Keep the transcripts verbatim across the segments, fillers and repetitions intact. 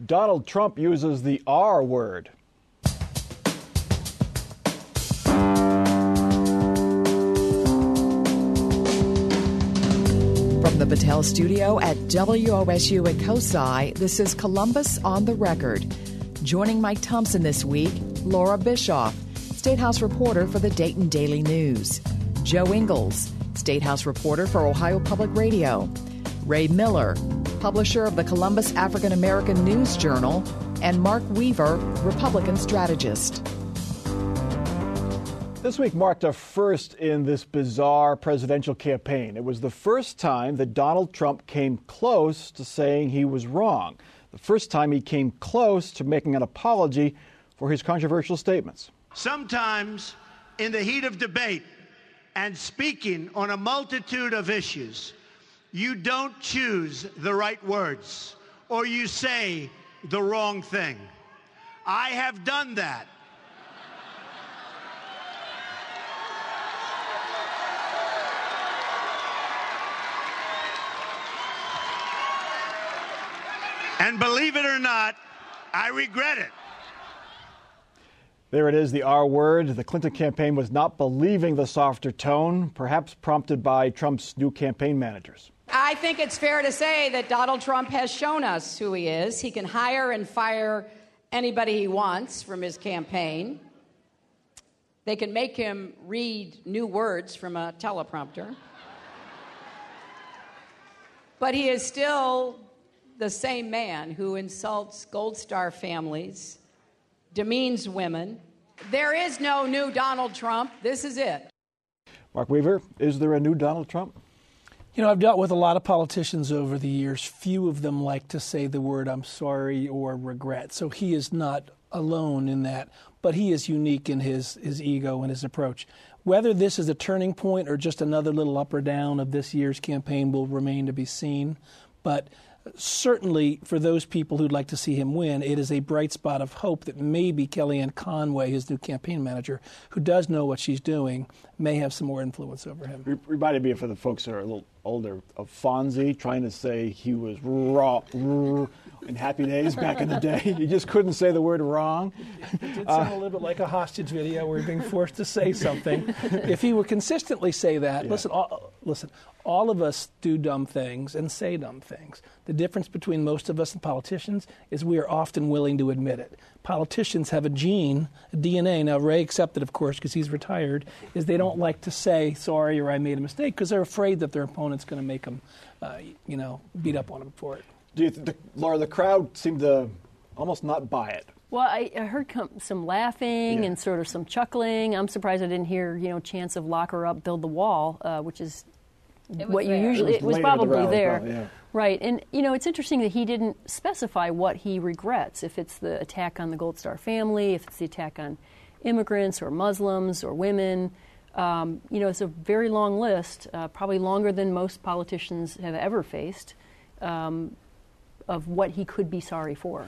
Donald Trump uses the R word. From the Battelle Studio at W O S U at COSI, this is Columbus on the Record. Joining Mike Thompson this week, Laura Bischoff, State House reporter for the Dayton Daily News, Joe Ingles, State House reporter for Ohio Public Radio, Ray Miller, publisher of the Columbus African American News Journal, and Mark Weaver, Republican strategist. This week marked a first in this bizarre presidential campaign. It was the first time that Donald Trump came close to saying he was wrong. The first time he came close to making an apology for his controversial statements. Sometimes, in the heat of debate and speaking on a multitude of issues, you don't choose the right words or you say the wrong thing. I have done that. And believe it or not, I regret it. There it is, the R word. The Clinton campaign was not believing the softer tone, perhaps prompted by Trump's new campaign managers. I think it's fair to say that Donald Trump has shown us who he is. He can hire and fire anybody he wants from his campaign. They can make him read new words from a teleprompter. But he is still the same man who insults Gold Star families, demeans women. There is no new Donald Trump. This is it. Mark Weaver, is there a new Donald Trump? You know, I've dealt with a lot of politicians over the years. Few of them like to say the word I'm sorry or regret. So he is not alone in that. But he is unique in his, his ego and his approach. Whether this is a turning point or just another little up or down of this year's campaign will remain to be seen. But certainly, for those people who'd like to see him win, it is a bright spot of hope that maybe Kellyanne Conway, his new campaign manager, who does know what she's doing, may have some more influence over him. It reminded me, for the folks who are a little older, of Fonzie trying to say he was raw in Happy Days back in the day. He just couldn't say the word wrong. It did sound uh, a little bit like a hostage video where you're being forced to say something. If he would consistently say that, yeah. listen, all, listen, all of us do dumb things and say dumb things. The difference between most of us and politicians is we are often willing to admit it. Politicians have a gene, a D N A. Now, Ray accepted, of course, because he's retired, is they don't like to say sorry or I made a mistake because they're afraid that their opponent's going to make them, uh, you know, beat up on them for it. Do you th- the, Laura, the crowd seemed to almost not buy it. Well, I, I heard com- some laughing Yeah. and sort of some chuckling. I'm surprised I didn't hear, you know, chants of lock her up, build the wall, uh, which is It was what you there. usually, It was it was later, the probably rally, there. probably, yeah. Right. And, you know, it's interesting that he didn't specify what he regrets, if it's the attack on the Gold Star family, if it's the attack on immigrants or Muslims or women. Um, you know, it's a very long list, uh, probably longer than most politicians have ever faced, um, of what he could be sorry for.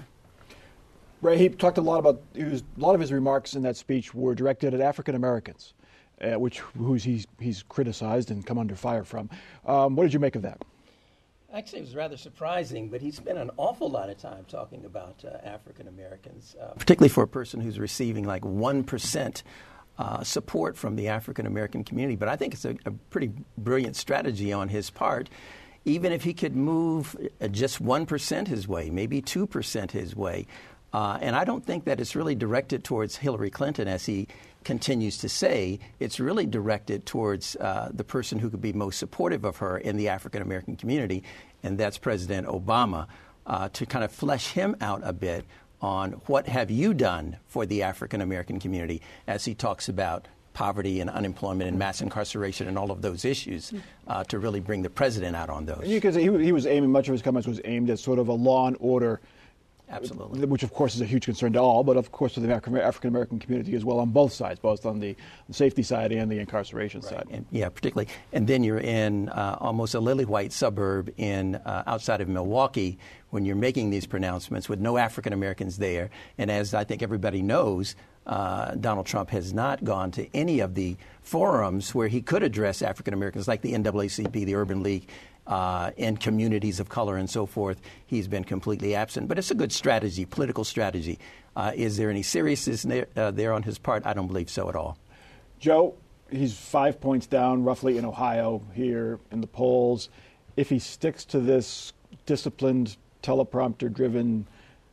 Ray, he talked a lot about, he was, a lot of his remarks in that speech were directed at African Americans, uh, which who's he's, he's criticized and come under fire from. Um, what did you make of that? Actually, it was rather surprising, but he spent an awful lot of time talking about uh, African Americans, uh, particularly for a person who's receiving like one percent uh, support from the African American community. But I think it's a, a pretty brilliant strategy on his part. Even if he could move uh, just one percent his way, maybe two percent his way. Uh, and I don't think that it's really directed towards Hillary Clinton, as he continues to say. It's really directed towards uh, the person who could be most supportive of her in the African-American community, and that's President Obama, uh, to kind of flesh him out a bit on what have you done for the African-American community, as he talks about poverty and unemployment and mass incarceration and all of those issues, uh, to really bring the president out on those. You could say he, he was aiming, much of his comments was aimed at sort of a law and order. Absolutely. Which, of course, is a huge concern to all, but, of course, to the African-American community as well on both sides, both on the safety side and the incarceration right. side. And, yeah, particularly. And then you're in uh, almost a lily-white suburb in uh, outside of Milwaukee when you're making these pronouncements with no African-Americans there. And as I think everybody knows, uh, Donald Trump has not gone to any of the forums where he could address African-Americans, like the N double A C P, the Urban League, uh, in communities of color and so forth. He's been completely absent. But it's a good strategy, political strategy. Uh, is there any seriousness there, uh, there on his part? I don't believe so at all. Joe, he's five points down roughly in Ohio here in the polls. If he sticks to this disciplined, teleprompter-driven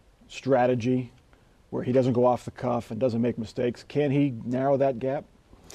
strategy where he doesn't go off the cuff and doesn't make mistakes, can he narrow that gap?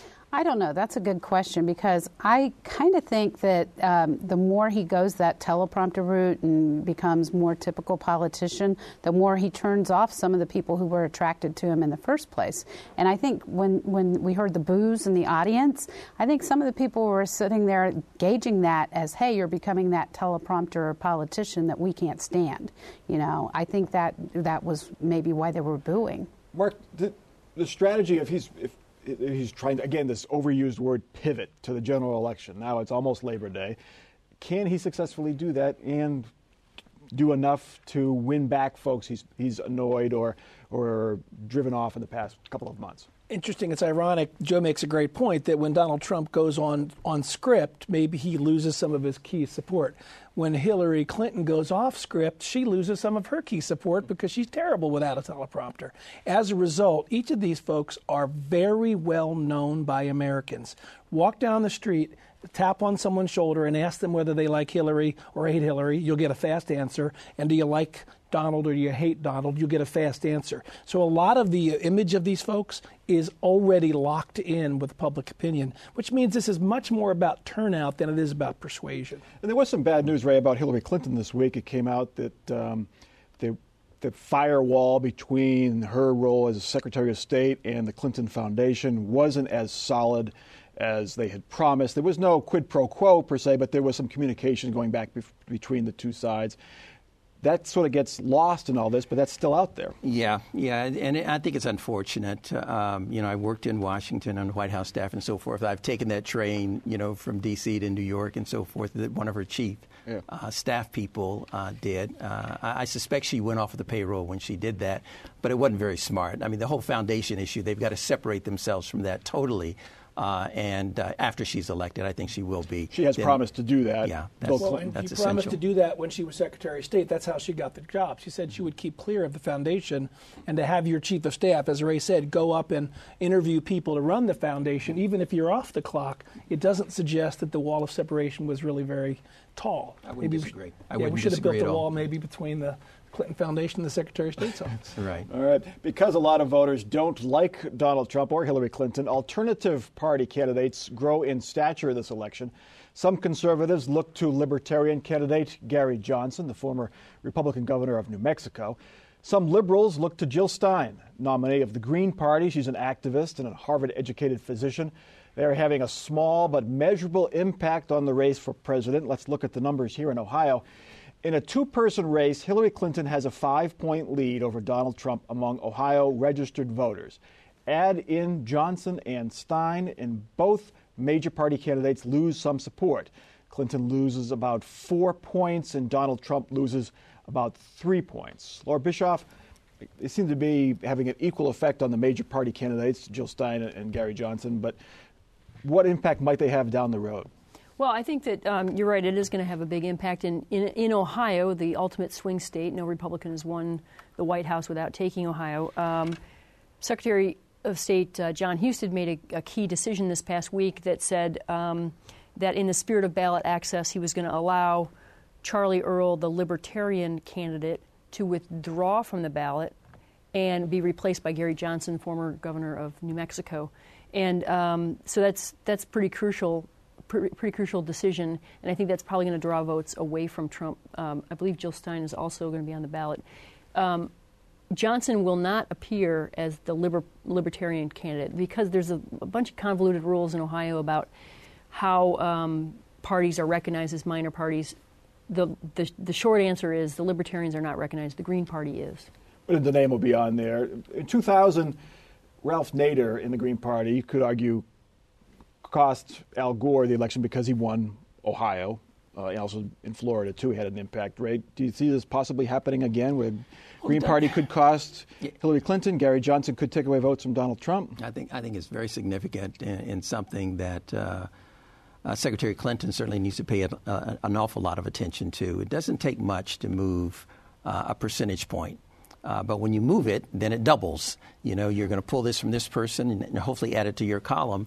I don't know. That's a good question, because I kind of think that um, the more he goes that teleprompter route and becomes more typical politician, the more he turns off some of the people who were attracted to him in the first place. And I think when, when we heard the boos in the audience, I think some of the people were sitting there gauging that as, hey, you're becoming that teleprompter politician that we can't stand. You know, I think that that was maybe why they were booing. Mark, the, the strategy of he's if he's trying to, again, this overused word pivot to the general election. Now it's almost Labor Day. Can he successfully do that and do enough to win back folks he's he's annoyed or or driven off in the past couple of months? Interesting. It's ironic. Joe makes a great point that when Donald Trump goes on, on script, maybe he loses some of his key support. When Hillary Clinton goes off script, she loses some of her key support because she's terrible without a teleprompter. As a result, each of these folks are very well known by Americans. Walk down the street, tap on someone's shoulder and ask them whether they like Hillary or hate Hillary. You'll get a fast answer. And do you like Donald or do you hate Donald? You'll get a fast answer. So a lot of the image of these folks is already locked in with public opinion, which means this is much more about turnout than it is about persuasion. And there was some bad news, Ray, about Hillary Clinton this week. It came out that um, the, the firewall between her role as Secretary of State and the Clinton Foundation wasn't as solid as they had promised. There was no quid pro quo per se, but there was some communication going back be- between the two sides. That sort of gets lost in all this, but that's still out there. Yeah, yeah, and I think it's unfortunate. Um, you know, I worked in Washington on White House staff and so forth. I've taken that train, you know, from D C to New York and so forth that one of her chief yeah. uh, staff people uh, did. Uh, I, I suspect she went off of the payroll when she did that, but it wasn't very smart. I mean, the whole foundation issue, they've got to separate themselves from that totally. Uh, and uh, after she's elected, I think she will be. She has then, promised to do that. Yeah, that's, well, and that's she essential. promised to do that when she was Secretary of State. That's how she got the job. She said she would keep clear of the foundation, and to have your chief of staff, as Ray said, go up and interview people to run the foundation, even if you're off the clock, it doesn't suggest that the wall of separation was really very tall. I wouldn't maybe disagree. I yeah, wouldn't we should have built disagree a at all. wall maybe between the Clinton Foundation and the Secretary of State's office. Right. All right. Because a lot of voters don't like Donald Trump or Hillary Clinton, alternative party candidates grow in stature this election. Some conservatives look to Libertarian candidate Gary Johnson, the former Republican governor of New Mexico. Some liberals look to Jill Stein, nominee of the Green Party. She's an activist and a Harvard-educated physician. They are having a small but measurable impact on the race for president. Let's look at the numbers here in Ohio. In a two-person race, Hillary Clinton has a five-point lead over Donald Trump among Ohio registered voters. Add in Johnson and Stein, and both major party candidates lose some support. Clinton loses about four points, and Donald Trump loses about three points. Laura Bischoff, they seem to be having an equal effect on the major party candidates, Jill Stein and Gary Johnson, but what impact might they have down the road? Well, I think that um, you're right. It is going to have a big impact. In, in in Ohio, the ultimate swing state, no Republican has won the White House without taking Ohio. Um, Secretary of State uh, John Husted made a, a key decision this past week that said um, that in the spirit of ballot access, he was going to allow Charlie Earl, the Libertarian candidate, to withdraw from the ballot and be replaced by Gary Johnson, former governor of New Mexico. And um, so that's that's pretty crucial. Pretty crucial decision, and I think that's probably going to draw votes away from Trump. Um, I believe Jill Stein is also going to be on the ballot. Um, Johnson will not appear as the liber- Libertarian candidate because there's a, a bunch of convoluted rules in Ohio about how um, parties are recognized as minor parties. The, the the short answer is the Libertarians are not recognized. The Green Party is. But the name will be on there. In two thousand, Ralph Nader in the Green Party, you could argue, cost Al Gore the election because he won Ohio. Uh, and also in Florida, too, he had an impact. Ray, do you see this possibly happening again where Green Party could cost Hillary Clinton, Gary Johnson could take away votes from Donald Trump? I think I think it's very significant in, in something that uh, uh, Secretary Clinton certainly needs to pay a, a, an awful lot of attention to. It doesn't take much to move uh, a percentage point. Uh, but when you move it, then it doubles. You know, you're going to pull this from this person and, and hopefully add it to your column.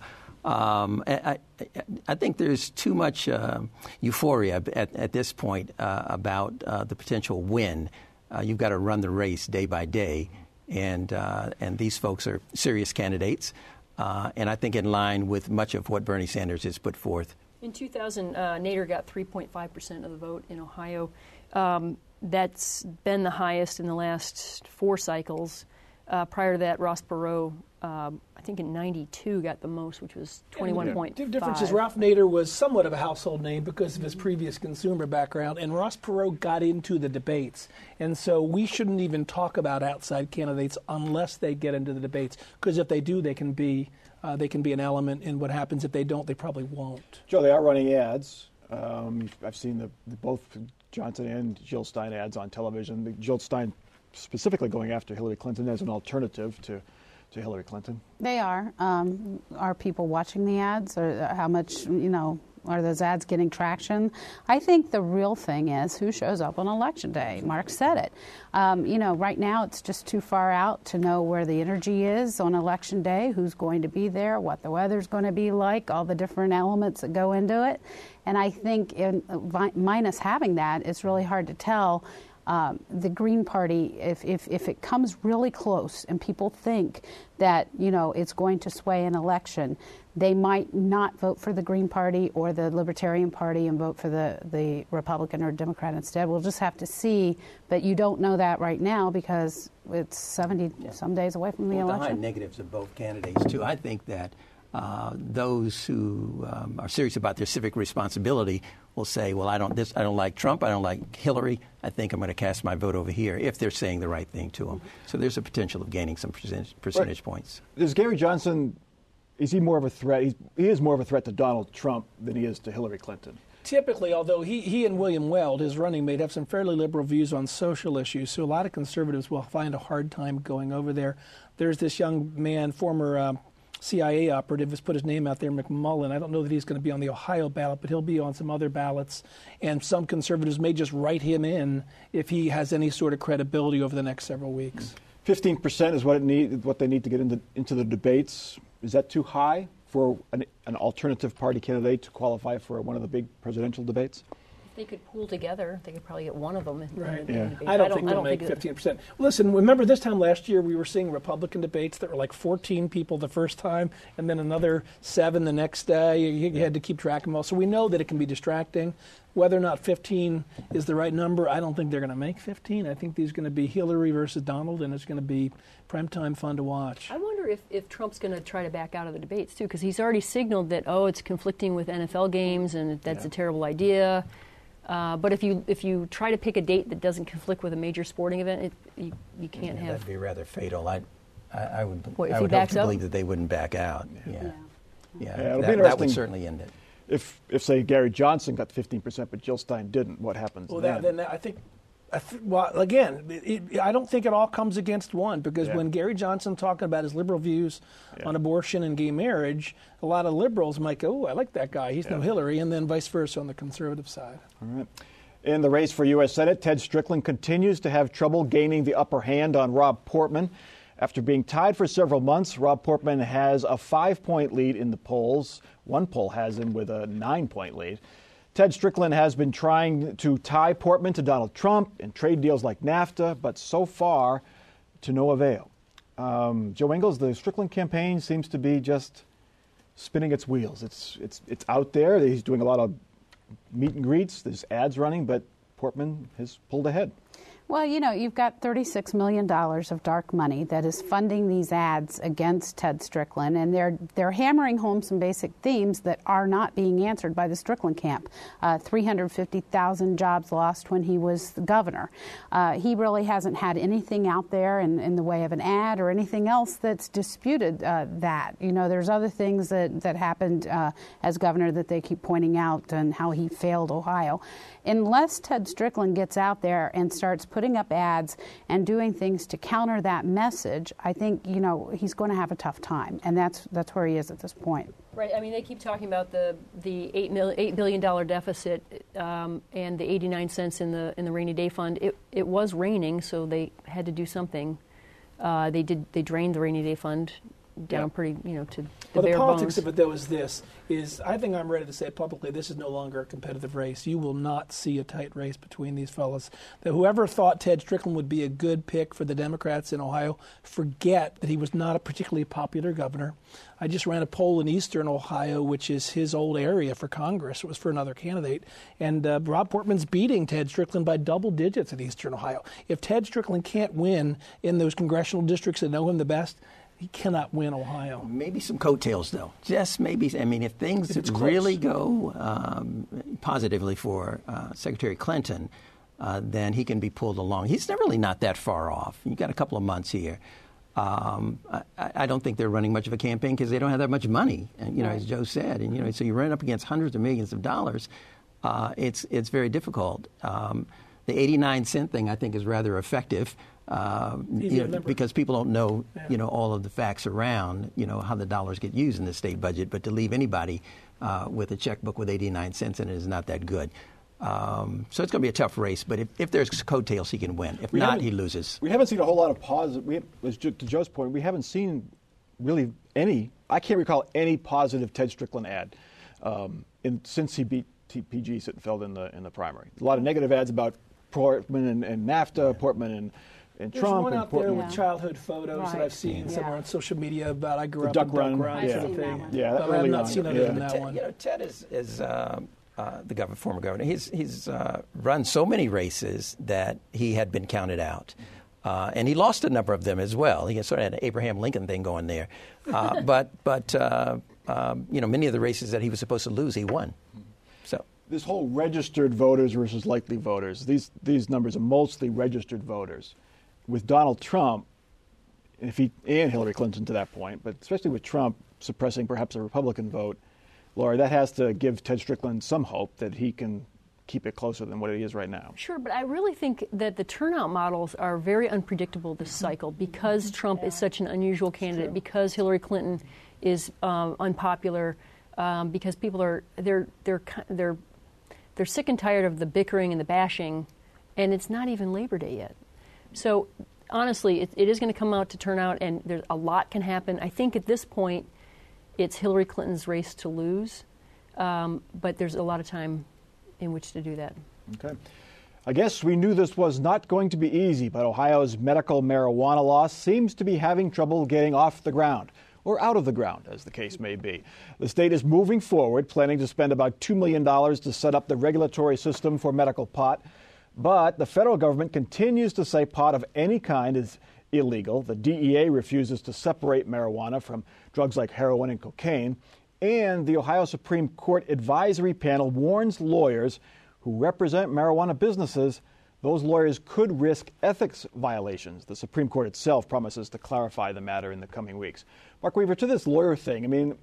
Um, I, I, I think there's too much uh, euphoria at, at this point uh, about uh, the potential win. Uh, you've got to run the race day by day, and uh, and these folks are serious candidates. Uh, and I think in line with much of what Bernie Sanders has put forth. In two thousand, uh, Nader got three point five percent of the vote in Ohio. Um, That's been the highest in the last four cycles. Uh, prior to that, Ross Perot, um, I think in ninety-two, got the most, which was twenty-one point five. The difference is Ralph Nader was somewhat of a household name because of his previous consumer background, and Ross Perot got into the debates. And so we shouldn't even talk about outside candidates unless they get into the debates, because if they do, they can be uh, they can be an element in what happens. If they don't, they probably won't. Joe, they are running ads. Um, I've seen the, the both Johnson and Jill Stein ads on television. Jill Stein specifically going after Hillary Clinton as an alternative to, to Hillary Clinton. They are. Um, are people watching the ads, or how much, you know, are those ads getting traction? I think the real thing is who shows up on Election Day. Mark said it. Um, you know, right now it's just too far out to know where the energy is on Election Day, who's going to be there, what the weather's going to be like, all the different elements that go into it. And I think in, minus having that, it's really hard to tell. Um, the Green Party, if, if, if it comes really close and people think that, you know, it's going to sway an election, they might not vote for the Green Party or the Libertarian Party and vote for the, the Republican or Democrat instead. We'll just have to see. But you don't know that right now because it's seventy yeah. some days away from the well, election. The high negatives of both candidates, too. I think that uh, those who um, are serious about their civic responsibility will say, well, I don't this, I don't like Trump, I don't like Hillary, I think I'm going to cast my vote over here, if they're saying the right thing to them. So there's a potential of gaining some percentage, percentage right. points. Is Gary Johnson, is he more of a threat? He's, he is more of a threat to Donald Trump than he is to Hillary Clinton. Typically, although he, he and William Weld, his running mate, have some fairly liberal views on social issues, so a lot of conservatives will find a hard time going over there. There's this young man, former uh, C I A operative, has put his name out there, McMullen. I don't know that he's going to be on the Ohio ballot, but he'll be on some other ballots. And some conservatives may just write him in if he has any sort of credibility over the next several weeks. Fifteen percent is what it need, what they need to get into into the debates. Is that too high for an, an alternative party candidate to qualify for one of the big presidential debates? If they could pool together, they could probably get one of them. In, right. in the, Yeah. in the I, don't I don't think they'll they'll make think fifteen percent. Listen, remember this time last year we were seeing Republican debates that were like fourteen people the first time and then another seven the next day. You, you had to keep track of them all. So we know that it can be distracting. Whether or not fifteen is the right number, I don't think they're going to make fifteen. I think these are going to be Hillary versus Donald, and it's going to be primetime fun to watch. I wonder if, if Trump's going to try to back out of the debates, too, because he's already signaled that, oh, it's conflicting with N F L games and that's yeah. a terrible idea. Uh, but if you if you try to pick a date that doesn't conflict with a major sporting event, it, you, you can't yeah, have... That'd be rather fatal. I, I, I would, what, I would hope to up? believe that they wouldn't back out. Yeah, yeah. yeah. yeah it'll that, be that would certainly end it. If, if say, Gary Johnson got fifteen percent, but Jill Stein didn't, what happens well, then? That, then I think, I th- well, again, it, it, I don't think it all comes against one, because yeah. when Gary Johnson talking about his liberal views yeah. on abortion and gay marriage, a lot of liberals might go, oh, I like that guy, he's yeah. no Hillary, and then vice versa on the conservative side. All right. In the race for U S Senate, Ted Strickland continues to have trouble gaining the upper hand on Rob Portman. After being tied for several months, Rob Portman has a five-point lead in the polls. One poll has him with a nine-point lead. Ted Strickland has been trying to tie Portman to Donald Trump in trade deals like NAFTA, but so far to no avail. Um, Joe Ingles, the Strickland campaign seems to be just spinning its wheels. It's, it's, it's out there. He's doing a lot of meet and greets. There's ads running, but Portman has pulled ahead. Well, you know, you've got thirty-six million dollars of dark money that is funding these ads against Ted Strickland, and they're they're hammering home some basic themes that are not being answered by the Strickland camp. Uh, three hundred fifty thousand jobs lost when he was the governor. Uh, he really hasn't had anything out there in, in the way of an ad or anything else that's disputed uh, that. You know, there's other things that, that happened uh, as governor that they keep pointing out and how he failed Ohio. Unless Ted Strickland gets out there and starts putting putting up ads and doing things to counter that message, I think, you know, he's going to have a tough time. And that's that's where he is at this point. Right. I mean, they keep talking about the the eight mil, eight billion dollar deficit um, and the eighty-nine cents in the in the rainy day fund. It it was raining, so they had to do something. Uh, they did. They drained the rainy day fund down yeah. pretty, you know, to the well, bare the politics bones. of it, though, is this: is I think I'm ready to say publicly, this is no longer a competitive race. You will not see a tight race between these fellas. That whoever thought Ted Strickland would be a good pick for the Democrats in Ohio, forget that he was not a particularly popular governor. I just ran a poll in eastern Ohio, which is his old area for Congress. It was for another candidate. And uh, Rob Portman's beating Ted Strickland by double digits in eastern Ohio. If Ted Strickland can't win in those congressional districts that know him the best, he cannot win Ohio. Maybe some coattails, though. Just maybe. I mean, if things if really go um, positively for uh, Secretary Clinton, uh, then he can be pulled along. He's really not that far off. You got a couple of months here. Um, I, I don't think they're running much of a campaign because they don't have that much money, and, you know, right. as Joe said. And you know, so you run up against hundreds of millions of dollars. Uh, it's it's very difficult. Um, the eighty-nine cent thing, I think, is rather effective. Uh, you know, because people don't know, yeah. you know, all of the facts around, you know, how the dollars get used in the state budget. But to leave anybody uh, with a checkbook with eighty-nine cents in it is not that good. Um, so it's going to be a tough race. But if, if there's coattails, he can win. If we not, he loses. We haven't seen a whole lot of positive. We, as to Joe's point, we haven't seen really any. I can't recall any positive Ted Strickland ad um, in, since he beat T P G Sittenfeld in the in the primary. A lot of negative ads about Portman and, and NAFTA, yeah. Portman and. And There's Trump one and out there Portman. with childhood photos right. that I've seen yeah. somewhere on social media about I grew the up duck in run, duck run yeah. sort of thing. Yeah, but I have not on. seen other yeah. than that Ted, one. You know, Ted is, is uh, uh, the governor, former governor. He's he's uh, run so many races that he had been counted out. Uh, and he lost a number of them as well. He sort of had an Abraham Lincoln thing going there. Uh, but, but uh, um, you know, many of the races that he was supposed to lose, he won. So this whole registered voters versus likely voters, these these numbers are mostly registered voters. With Donald Trump, if he and Hillary Clinton to that point, but especially with Trump suppressing perhaps a Republican vote, Laura, that has to give Ted Strickland some hope that he can keep it closer than what it is right now. Sure, but I really think that the turnout models are very unpredictable this cycle because Trump yeah. is such an unusual candidate, because Hillary Clinton is um, unpopular, um, because people are they're they're they're they're sick and tired of the bickering and the bashing, and it's not even Labor Day yet. So honestly, it, it is going to come out to turn out, and there's a lot can happen. I think at this point, it's Hillary Clinton's race to lose, um, but there's a lot of time in which to do that. Okay. I guess we knew this was not going to be easy, but Ohio's medical marijuana law seems to be having trouble getting off the ground, or out of the ground, as the case may be. The state is moving forward, planning to spend about two million dollars to set up the regulatory system for medical pot. But the federal government continues to say pot of any kind is illegal. The D E A refuses to separate marijuana from drugs like heroin and cocaine. And the Ohio Supreme Court Advisory Panel warns lawyers who represent marijuana businesses those lawyers could risk ethics violations. The Supreme Court itself promises to clarify the matter in the coming weeks. Mark Weaver, to this lawyer thing, I mean,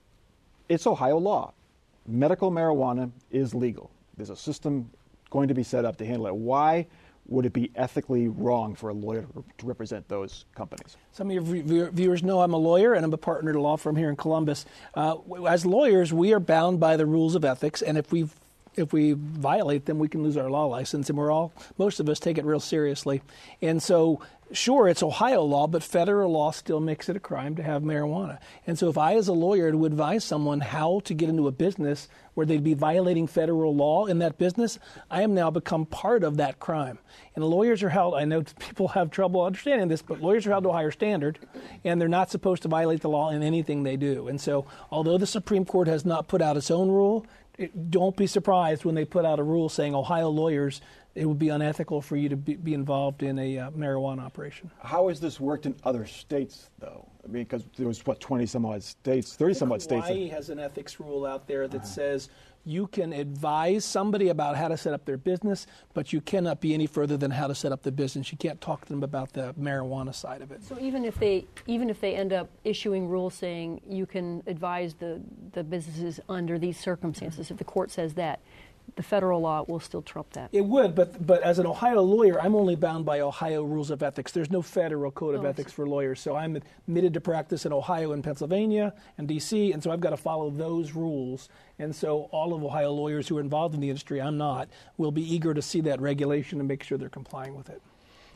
it's Ohio law. Medical marijuana is legal. There's a system going to be set up to handle it. Why would it be ethically wrong for a lawyer to represent those companies? Some of your viewers know I'm a lawyer and I'm a partner at a law firm here in Columbus. Uh, as lawyers, we are bound by the rules of ethics, and if we if we violate them, we can lose our law license, and we're all most of us take it real seriously. And so, sure, it's Ohio law, but federal law still makes it a crime to have marijuana. And so if I, as a lawyer, would advise someone how to get into a business where they'd be violating federal law in that business, I am now become part of that crime. And lawyers are held, I know people have trouble understanding this, but lawyers are held to a higher standard, and they're not supposed to violate the law in anything they do. And so although the Supreme Court has not put out its own rule, it, don't be surprised when they put out a rule saying Ohio lawyers, it would be unethical for you to be, be involved in a uh, marijuana operation. How has this worked in other states, though? I mean, because there was, what, twenty some odd states, thirty some odd states. Hawaii has an ethics rule out there that uh-huh. says you can advise somebody about how to set up their business, but you cannot be any further than how to set up the business. You can't talk to them about the marijuana side of it. So even if they even if they end up issuing rules saying you can advise the, the businesses under these circumstances, if the court says that, the federal law will still trump that. It would, but but as an Ohio lawyer, I'm only bound by Ohio rules of ethics. There's no federal code of Oh, I ethics see. for lawyers, so I'm admitted to practice in Ohio and Pennsylvania and D C, and so I've got to follow those rules. And so all of Ohio lawyers who are involved in the industry, I'm not, will be eager to see that regulation and make sure they're complying with it.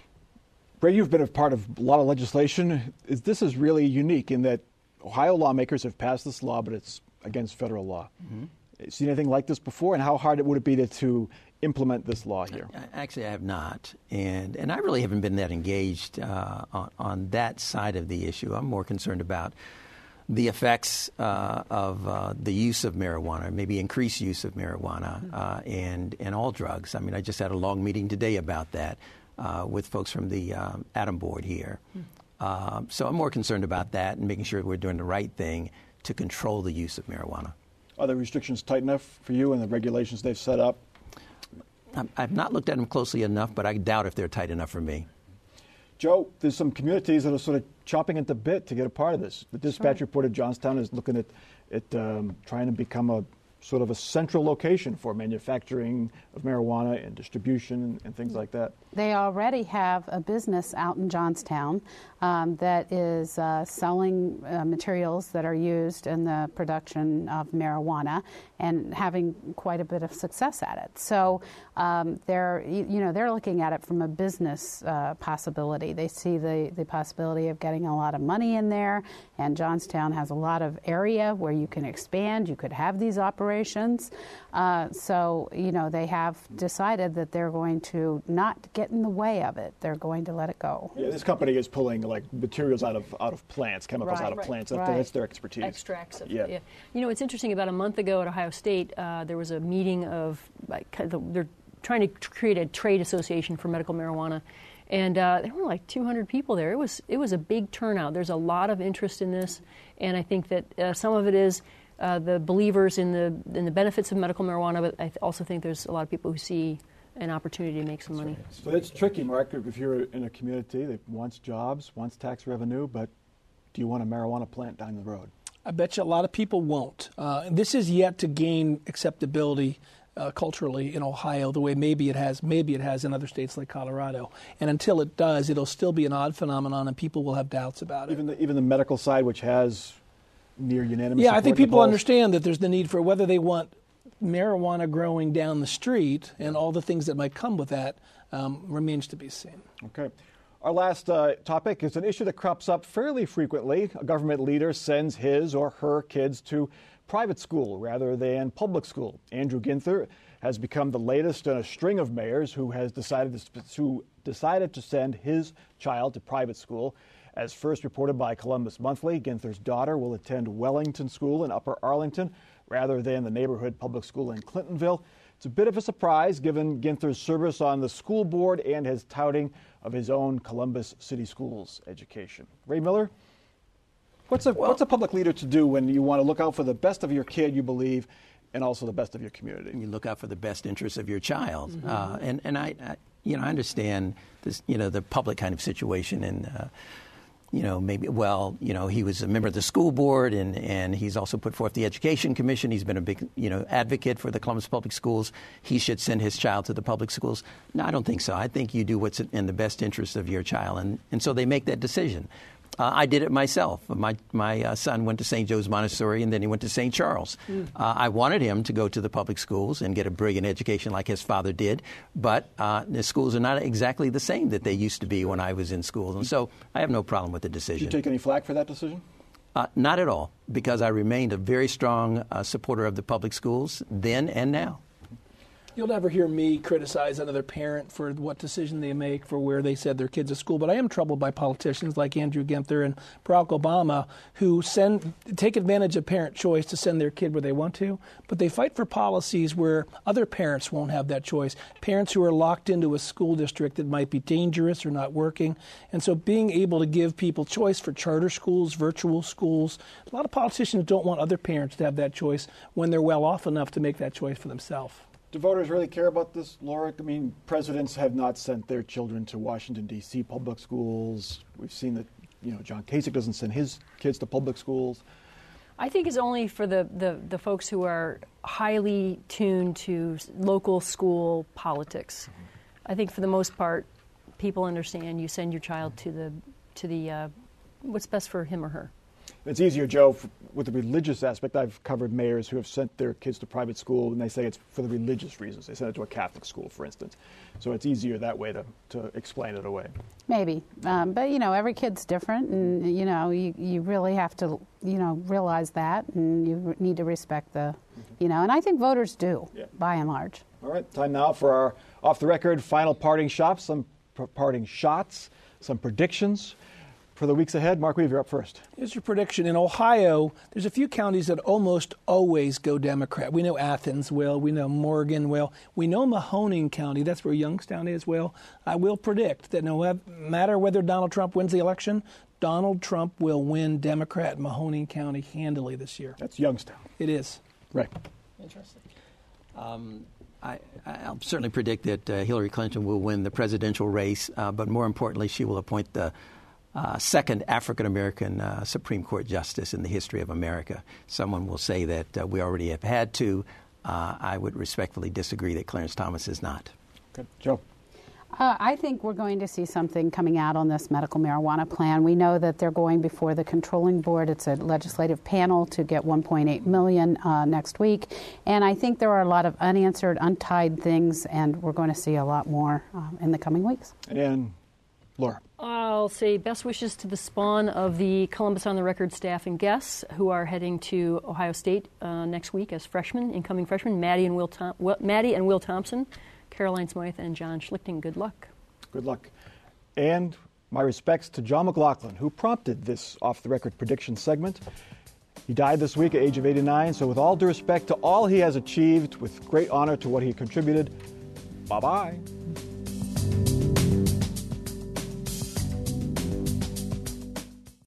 Ray, you've been a part of a lot of legislation. Is, this is really unique in that Ohio lawmakers have passed this law, but it's against federal law. Mm-hmm. Seen anything like this before, and how hard it would it be to, to implement this law here? Actually, I have not, and and I really haven't been that engaged uh, on, on that side of the issue. I'm more concerned about the effects uh, of uh, the use of marijuana, maybe increased use of marijuana, uh, and and all drugs. I mean, I just had a long meeting today about that uh, with folks from the um, Atom Board here. Uh, so I'm more concerned about that and making sure we're doing the right thing to control the use of marijuana. Are the restrictions tight enough for you and the regulations they've set up? I've not looked at them closely enough, but I doubt if they're tight enough for me. Joe, there's some communities that are sort of chomping at the bit to get a part of this. The Dispatch reported Johnstown is looking at, at um, trying to become a sort of a central location for manufacturing of marijuana and distribution and, and things like that. They already have a business out in Johnstown um, that is uh, selling uh, materials that are used in the production of marijuana and having quite a bit of success at it. So um, they're, you, you know, they're looking at it from a business uh, possibility. They see the, the possibility of getting a lot of money in there, and Johnstown has a lot of area where you can expand. You could have these operations. Uh, so, you know, they have decided that they're going to not get in the way of it. They're going to let it go. Yeah, this company is pulling like materials out of out of plants, chemicals Right, out of right, plants. That's, right. their, that's their expertise. Extracts of Yeah. it, yeah. You know, it's interesting. About a month ago at Ohio State, uh, there was a meeting of, like, kind of- they're trying to create a trade association for medical marijuana. And uh, there were like two hundred people there. It was it was a big turnout. There's a lot of interest in this, and I think that uh, some of it is uh, the believers in the in the benefits of medical marijuana, but I th- also think there's a lot of people who see an opportunity to make some money. So it's tricky, Mark, if you're in a community that wants jobs, wants tax revenue, but do you want a marijuana plant down the road? I bet you a lot of people won't. Uh, this is yet to gain acceptability uh, culturally in Ohio the way maybe it has maybe it has in other states like Colorado. And until it does, it'll still be an odd phenomenon, and people will have doubts about it. Even the, even the medical side, which has near unanimous Yeah, support I think in the people polls. understand that there's the need for whether they want marijuana growing down the street and all the things that might come with that um, remains to be seen. Okay. Our last uh, topic is an issue that crops up fairly frequently. A government leader sends his or her kids to private school rather than public school. Andrew Ginther has become the latest in a string of mayors who has decided to, who decided to send his child to private school. As first reported by Columbus Monthly, Ginther's daughter will attend Wellington School in Upper Arlington rather than the neighborhood public school in Clintonville. It's a bit of a surprise given Ginther's service on the school board and his touting of his own Columbus City Schools education. Ray Miller, what's a, Well, what's a public leader to do when you want to look out for the best of your kid, you believe, and also the best of your community? You look out for the best interests of your child, mm-hmm. uh, and and I, I, you know, I understand this, you know, the public kind of situation, and uh, you know, maybe well, you know, he was a member of the school board, and and he's also put forth the Education Commission. He's been a big, you know, advocate for the Columbus Public Schools. He should send his child to the public schools. No, I don't think so. I think you do what's in the best interest of your child, and and so they make that decision. Uh, I did it myself. My my uh, son went to Saint Joe's Montessori, and then he went to Saint Charles. Mm. Uh, I wanted him to go to the public schools and get a brilliant education like his father did, but uh, the schools are not exactly the same that they used to be when I was in school, and so I have no problem with the decision. Did you take any flack for that decision? Uh, not at all, because I remained a very strong uh, supporter of the public schools then and now. You'll never hear me criticize another parent for what decision they make for where they send their kids to school, but I am troubled by politicians like Andrew Ginther and Barack Obama who send take advantage of parent choice to send their kid where they want to, but they fight for policies where other parents won't have that choice, parents who are locked into a school district that might be dangerous or not working. And so being able to give people choice for charter schools, virtual schools, a lot of politicians don't want other parents to have that choice when they're well off enough to make that choice for themselves. Do voters really care about this, Laura? I mean, presidents have not sent their children to Washington, D C public schools. We've seen that, you know, John Kasich doesn't send his kids to public schools. I think is only for the, the, the folks who are highly tuned to local school politics. Mm-hmm. I think for the most part, people understand you send your child to the to the uh, what's best for him or her. It's easier, Joe, with the religious aspect. I've covered mayors who have sent their kids to private school, and they say it's for the religious reasons. They send it to a Catholic school, for instance. So it's easier that way to, to explain it away. Maybe. Um, but, you know, every kid's different, and, you know, you, you really have to, you know, realize that, and you need to respect the, mm-hmm. you know, and I think voters do, yeah. by and large. All right, time now for our off-the-record final parting shots, some p- parting shots, some predictions. For the weeks ahead, Mark Weaver, you're up first. Here's your prediction. In Ohio, there's a few counties that almost always go Democrat. We know Athens will. We know Morgan will. We know Mahoning County. That's where Youngstown is. Well, I will predict that no matter whether Donald Trump wins the election, Donald Trump will win Democrat Mahoning County handily this year. That's Youngstown. It is. Right. Interesting. Um, I, I'll certainly predict that uh, Hillary Clinton will win the presidential race, uh, but more importantly, she will appoint the Uh, second African-American uh, Supreme Court justice in the history of America. Someone will say that uh, we already have had to. Uh, I would respectfully disagree that Clarence Thomas is not. Okay. Joe? Uh, I think we're going to see something coming out on this medical marijuana plan. We know that they're going before the controlling board. It's a legislative panel to get one point eight million dollars uh, next week. And I think there are a lot of unanswered, untied things, and we're going to see a lot more um, in the coming weeks. And Laura? I'll say best wishes to the spawn of the Columbus on the Record staff and guests who are heading to Ohio State uh, next week as freshmen, incoming freshmen, Maddie and Will, Tom- Will, Maddie and Will Thompson, Caroline Smythe, and John Schlichting. Good luck. Good luck. And my respects to John McLaughlin, who prompted this off-the-record prediction segment. He died this week at the age of eighty-nine, so with all due respect to all he has achieved, with great honor to what he contributed, bye-bye.